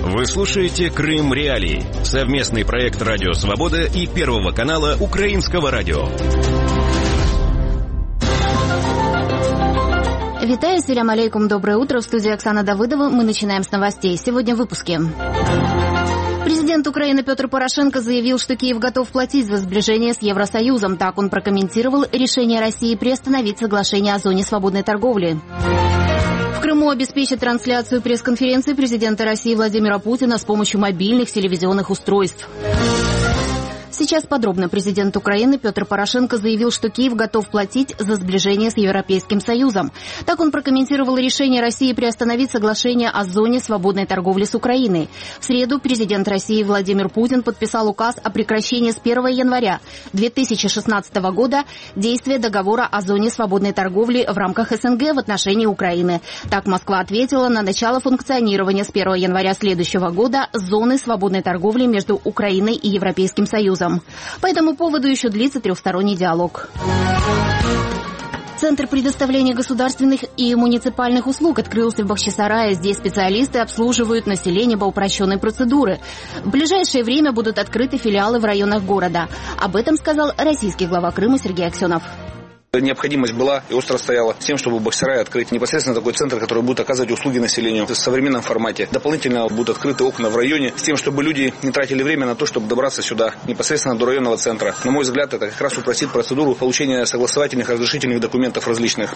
Вы слушаете «Крым Реалии» — совместный проект «Радио Свобода» и Первого канала Украинского радио. Витаю, салям алейкум, доброе утро. В студии Оксана Давыдова. Мы начинаем с новостей. Сегодня в выпуске. Президент Украины Петр Порошенко заявил, что Киев готов платить за сближение с Евросоюзом. Так он прокомментировал решение России приостановить соглашение о зоне свободной торговли. В Крыму обеспечат трансляцию пресс-конференции президента России Владимира Путина с помощью мобильных телевизионных устройств. Сейчас подробно. Президент Украины Петр Порошенко заявил, что Киев готов платить за сближение с Европейским Союзом. Так он прокомментировал решение России приостановить соглашение о зоне свободной торговли с Украиной. В среду президент России Владимир Путин подписал указ о прекращении с 1 января 2016 года действия договора о зоне свободной торговли в рамках СНГ в отношении Украины. Так Москва ответила на начало функционирования с 1 января следующего года зоны свободной торговли между Украиной и Европейским Союзом. По этому поводу еще длится трехсторонний диалог. Центр предоставления государственных и муниципальных услуг открылся в Бахчисарае. Здесь специалисты обслуживают население по упрощенной процедуре. В ближайшее время будут открыты филиалы в районах города. Об этом сказал российский глава Крыма Сергей Аксенов. Необходимость была и остро стояла с тем, чтобы в Бахчисарае открыть непосредственно такой центр, который будет оказывать услуги населению в современном формате. Дополнительно будут открыты окна в районе с тем, чтобы люди не тратили время на то, чтобы добраться сюда, непосредственно до районного центра. На мой взгляд, это как раз упростит процедуру получения согласовательных разрешительных документов различных.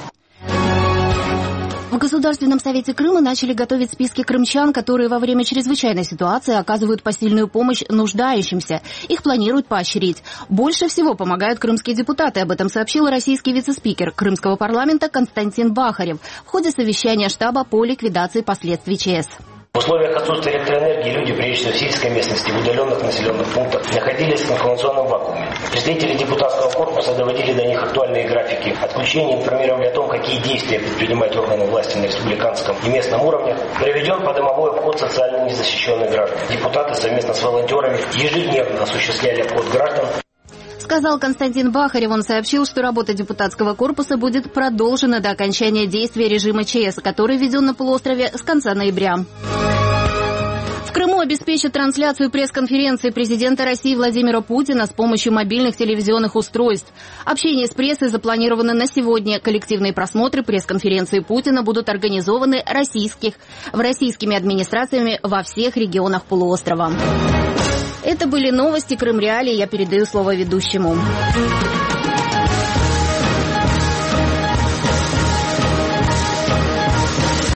В Государственном совете Крыма начали готовить списки крымчан, которые во время чрезвычайной ситуации оказывают посильную помощь нуждающимся. Их планируют поощрить. Больше всего помогают крымские депутаты. Об этом сообщил российский вице-спикер Крымского парламента Константин Бахарев в ходе совещания штаба по ликвидации последствий ЧС. В условиях отсутствия электроэнергии люди, прежде всего в сельской местности, в удаленных населенных пунктах, находились в информационном вакууме. Представители депутатского корпуса доводили до них актуальные графики отключения, информировали о том, какие действия предпринимать органы власти на республиканском и местном уровнях. Проведен подомовой обход социально незащищенных граждан. Депутаты совместно с волонтерами ежедневно осуществляли обход граждан. Сказал Константин Бахарев. Он сообщил, что работа депутатского корпуса будет продолжена до окончания действия режима ЧС, который введен на полуострове с конца ноября. В Крыму обеспечат трансляцию пресс-конференции президента России Владимира Путина с помощью мобильных телевизионных устройств. Общение с прессой запланировано на сегодня. Коллективные просмотры пресс-конференции Путина будут организованы российскими администрациями во всех регионах полуострова. Это были новости Крым Реалии. Я передаю слово ведущему.